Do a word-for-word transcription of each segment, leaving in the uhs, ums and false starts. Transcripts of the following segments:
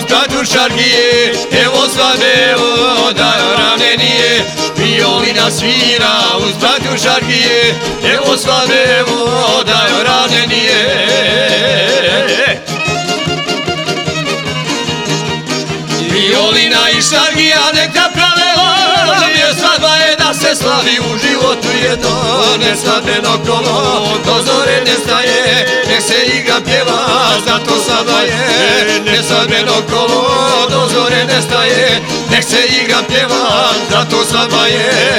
startu šargije, evo svadbe, evo da ravnenije. Violina svira u startu šargije, evo svadbe, evo da ravnenije. Violina i šargija nek naprave jer svadba je da se slavi u životu jedno. Nesvadbeno kolo do zore ne staje, nek se igra pjeva, zato svadba je. Nesvadbeno kolo do zore ne staje, nek se igra pjeva, zato svadba je.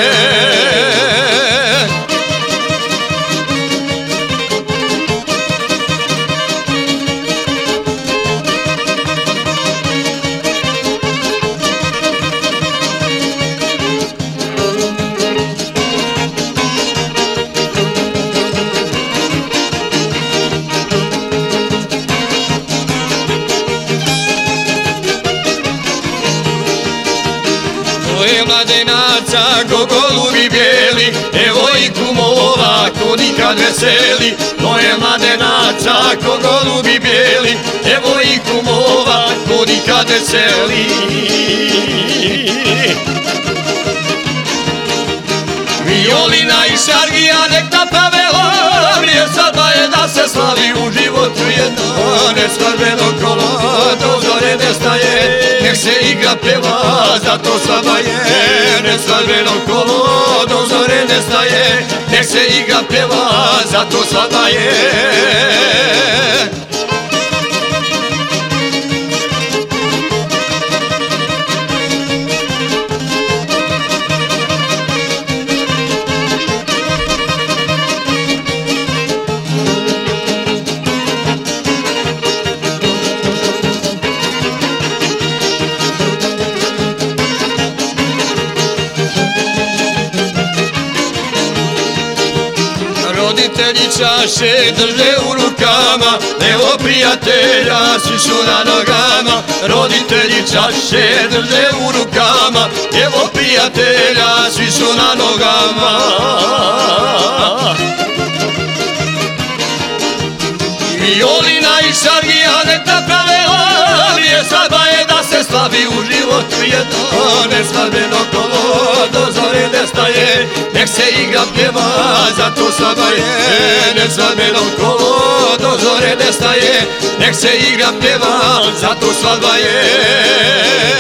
Mladenaca ko golubi bijeli, evo i kumova ko nikad veseli. To je mladenaca ko golubi bijeli, evo i kumova ko nikad veseli. Violina i šargija nek naprave jer svadba je da se slavi u životu jedno. Nesvadbeno kolo do zore ne staje, nek se igra pjeva, zato svadba je. Nesvadbeno kolo do zore ne staje, nek se igra pjeva, zato svadba je. Roditelji čaše drže u rukama, evo prijatelja svi su na nogama. Roditelji čaše drže u rukama, evo prijatelja svi su na nogama. Violina i šargija nek naprave jer svadba je da se slavi u životu jedno. Nesvadbeno kolo do zore ne staje, nek se igra pjeva, zato svadba je. Nesvadbeno kolo do zore ne staje, nek se igra pjeva, zato svadba je.